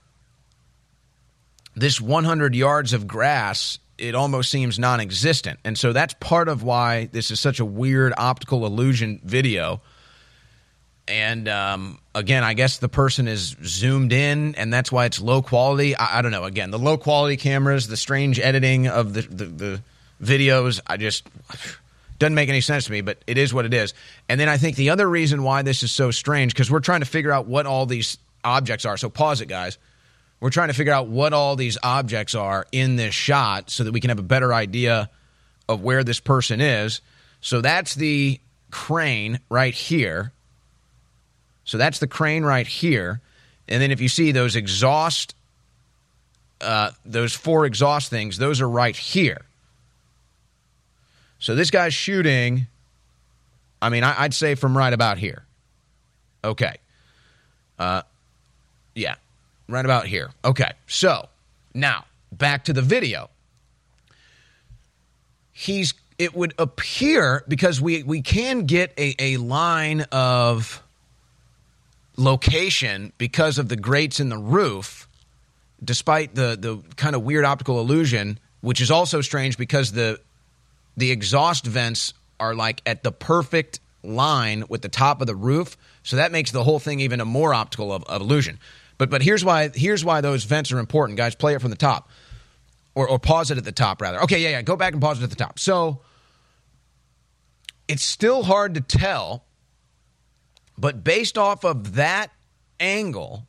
This 100 yards of grass, it almost seems non-existent. And so that's part of why this is such a weird optical illusion video. And again, I guess the person is zoomed in, and that's why it's low quality. I don't know. Again, the low quality cameras, the strange editing of the videos, doesn't make any sense to me, but it is what it is. And then I think the other reason why this is so strange, because we're trying to figure out what all these objects are. So pause it, guys. We're trying to figure out what all these objects are in this shot so that we can have a better idea of where this person is. So that's the crane right here. And then if you see those exhaust, those four exhaust things, those are right here. So this guy's shooting, I mean, I'd say from right about here. Okay. Yeah. Right about here. Okay, so now back to the video. He's it would appear, because we can get a line of location because of the grates in the roof, despite the kind of weird optical illusion, which is also strange because the exhaust vents are like at the perfect line with the top of the roof, so that makes the whole thing even a more optical of illusion. But here's why those vents are important, guys. Play it from the top, or pause it at the top rather. Okay, yeah, go back and pause it at the top. So it's still hard to tell, but based off of that angle,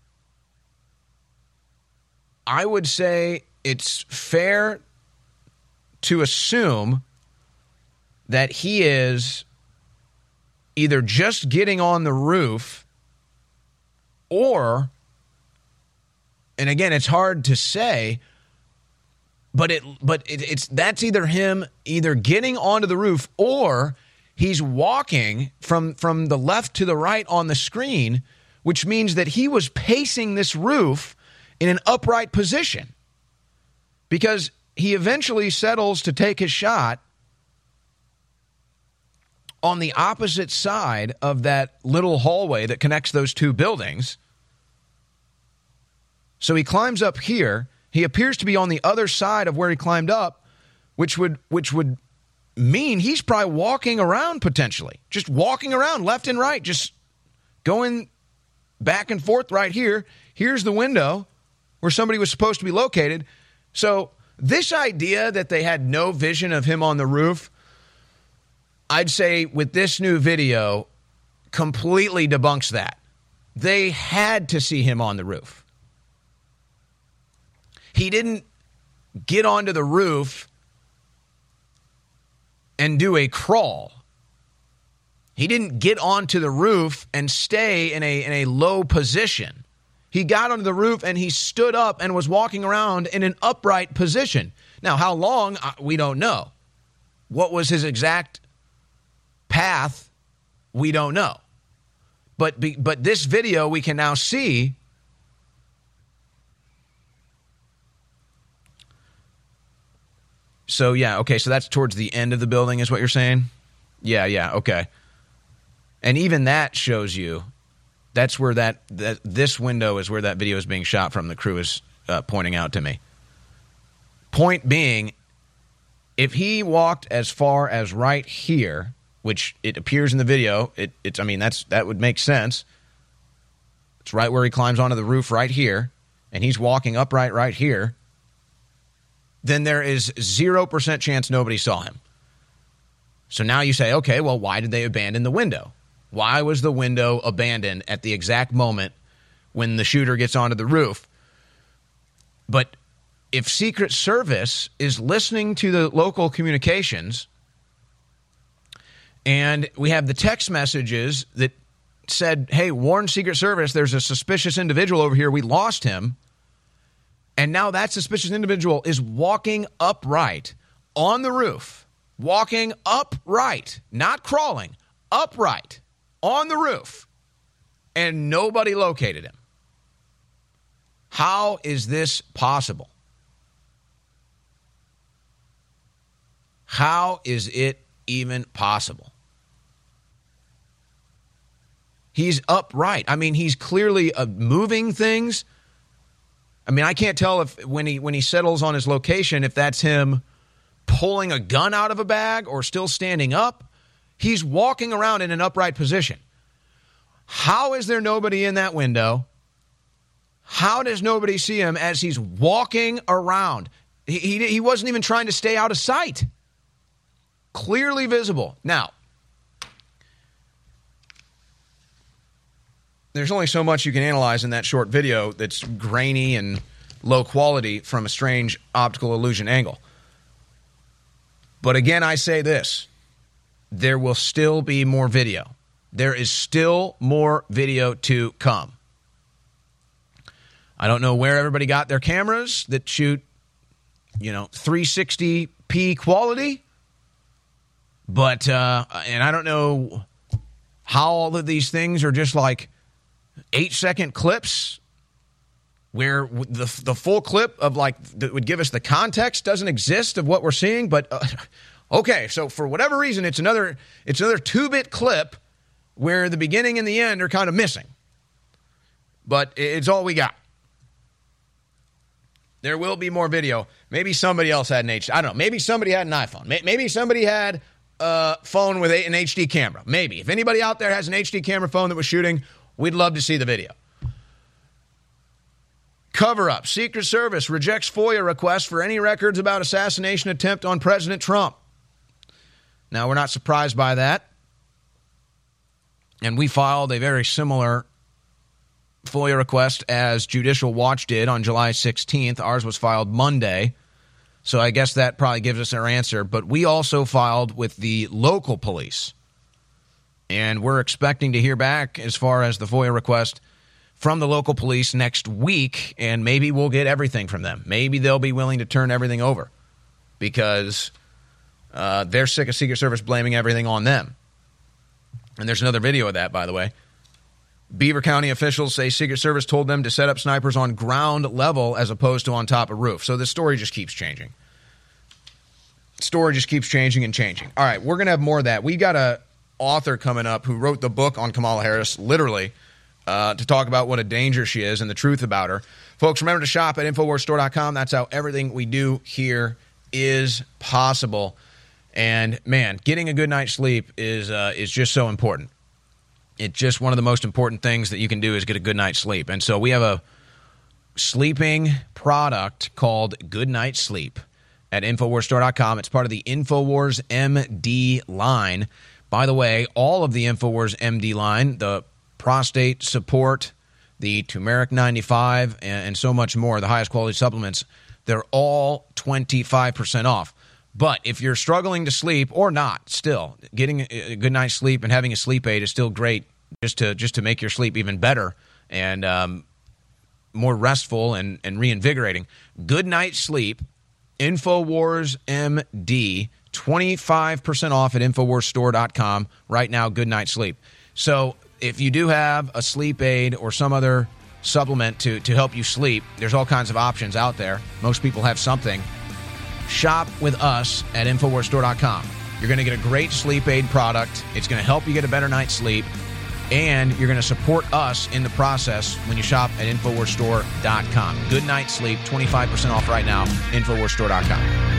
I would say it's fair to assume that he is either just getting on the roof or, and again, it's hard to say, but it's that's either him either getting onto the roof or he's walking from the left to the right on the screen, which means that he was pacing this roof in an upright position, because he eventually settles to take his shot on the opposite side of that little hallway that connects those two buildings. So he climbs up here. He appears to be on the other side of where he climbed up, which would mean he's probably walking around potentially. Just walking around left and right, just going back and forth right here. Here's the window where somebody was supposed to be located. So this idea that they had no vision of him on the roof, I'd say with this new video, completely debunks that. They had to see him on the roof. He didn't get onto the roof and do a crawl. He didn't get onto the roof and stay in a low position. He got onto the roof and he stood up and was walking around in an upright position. Now, how long, we don't know. What was his exact path? We don't know. But this video we can now see. So, yeah, okay, so that's towards the end of the building is what you're saying? Yeah, okay. And even that shows you, that's where this window is where that video is being shot from, the crew is pointing out to me. Point being, if he walked as far as right here, which it appears in the video, that would make sense. It's right where he climbs onto the roof right here, and he's walking upright right here, then there is 0% chance nobody saw him. So now you say, okay, well, why did they abandon the window? Why was the window abandoned at the exact moment when the shooter gets onto the roof? But if Secret Service is listening to the local communications, and we have the text messages that said, hey, warn Secret Service, there's a suspicious individual over here, we lost him. And now that suspicious individual is walking upright on the roof, walking upright, not crawling, upright on the roof, and nobody located him. How is this possible? How is it even possible? He's upright. I mean, he's clearly moving things. I mean, I can't tell if when he settles on his location, if that's him pulling a gun out of a bag or still standing up. He's walking around in an upright position. How is there nobody in that window? How does nobody see him as he's walking around? He wasn't even trying to stay out of sight. Clearly visible. Now, there's only so much you can analyze in that short video that's grainy and low quality from a strange optical illusion angle. But again, I say this. There will still be more video. There is still more video to come. I don't know where everybody got their cameras that shoot, 360p quality. But, and I don't know how all of these things are just like 8-second clips where the full clip of that would give us the context doesn't exist of what we're seeing. But Okay, so for whatever reason, it's another 2-bit clip where the beginning and the end are kind of missing. But it's all we got. There will be more video. Maybe somebody else had an HD. I don't know. Maybe somebody had an iPhone. Maybe somebody had a phone with an HD camera. Maybe. If anybody out there has an HD camera phone that was shooting, we'd love to see the video. Cover up. Secret Service rejects FOIA request for any records about assassination attempt on President Trump. Now, we're not surprised by that. And we filed a very similar FOIA request as Judicial Watch did on July 16th. Ours was filed Monday. So I guess that probably gives us our answer. But we also filed with the local police. And we're expecting to hear back as far as the FOIA request from the local police next week. And maybe we'll get everything from them. Maybe they'll be willing to turn everything over because they're sick of Secret Service blaming everything on them. And there's another video of that, by the way. Beaver County officials say Secret Service told them to set up snipers on ground level as opposed to on top of roof. So the story just keeps changing. Story just keeps changing and changing. All right, we're going to have more of that. We got a author coming up who wrote the book on Kamala Harris, literally, to talk about what a danger she is and the truth about her. Folks, remember to shop at InfoWarsStore.com. That's how everything we do here is possible. And, man, getting a good night's sleep is just so important. It's just one of the most important things that you can do is get a good night's sleep. And so we have a sleeping product called Good Night Sleep at InfoWarsStore.com. It's part of the InfoWars MD line. By the way, all of the InfoWars MD line, the prostate support, the turmeric 95, and so much more, the highest quality supplements, they're all 25% off. But if you're struggling to sleep or not, still, getting a good night's sleep and having a sleep aid is still great just to make your sleep even better and more restful and reinvigorating. Good Night Sleep, InfoWars MD, 25% off at InfoWarsStore.com. Right now, Good Night Sleep. So if you do have a sleep aid or some other supplement to help you sleep, there's all kinds of options out there. Most people have something. Shop with us at InfoWarsStore.com. You're going to get a great sleep aid product. It's going to help you get a better night's sleep. And you're going to support us in the process when you shop at InfoWarsStore.com. Good night sleep, 25% off right now, InfoWarsStore.com.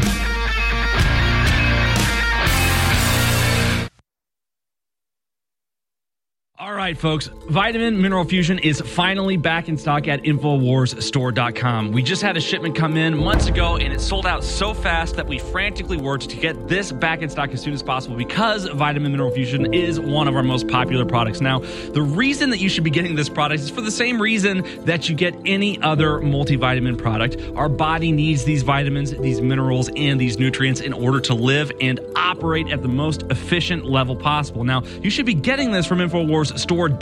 All right, folks. Vitamin Mineral Fusion is finally back in stock at InfoWarsStore.com. We just had a shipment come in months ago, and it sold out so fast that we frantically worked to get this back in stock as soon as possible because Vitamin Mineral Fusion is one of our most popular products. Now, the reason that you should be getting this product is for the same reason that you get any other multivitamin product. Our body needs these vitamins, these minerals, and these nutrients in order to live and operate at the most efficient level possible. Now, you should be getting this from InfoWarsStore.com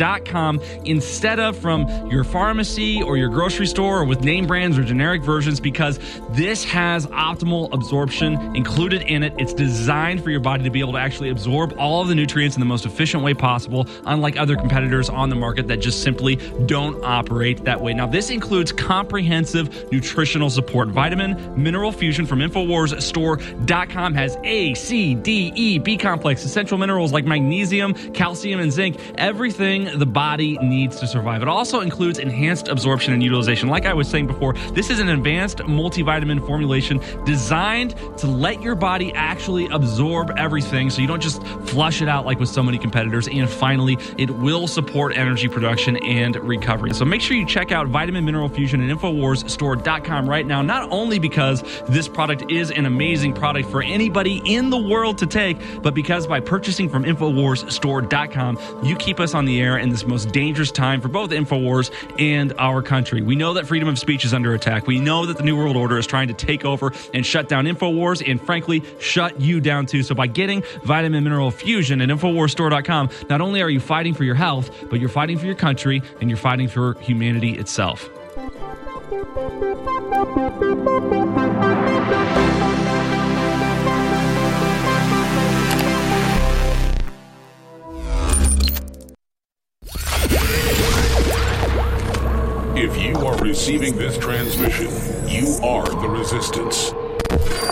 instead of from your pharmacy or your grocery store or with name brands or generic versions because this has optimal absorption included in it. It's designed for your body to be able to actually absorb all of the nutrients in the most efficient way possible, unlike other competitors on the market that just simply don't operate that way. Now, this includes comprehensive nutritional support. Vitamin Mineral Fusion from InfoWarsStore.com has A, C, D, E, B complex, essential minerals like magnesium, calcium, and zinc. Everything the body needs to survive. It also includes enhanced absorption and utilization. Like I was saying before, this is an advanced multivitamin formulation designed to let your body actually absorb everything so you don't just flush it out like with so many competitors. And finally, it will support energy production and recovery. So make sure you check out Vitamin Mineral Fusion at InfoWarsStore.com right now, not only because this product is an amazing product for anybody in the world to take, but because by purchasing from InfoWarsStore.com, you keep us on the air in this most dangerous time for both InfoWars and our country. We know that freedom of speech is under attack. We know that the New World Order is trying to take over and shut down InfoWars and, frankly, shut you down too. So by getting Vitamin Mineral Fusion at InfoWarsStore.com, not only are you fighting for your health, but you're fighting for your country and you're fighting for humanity itself. If you are receiving this transmission, you are the resistance.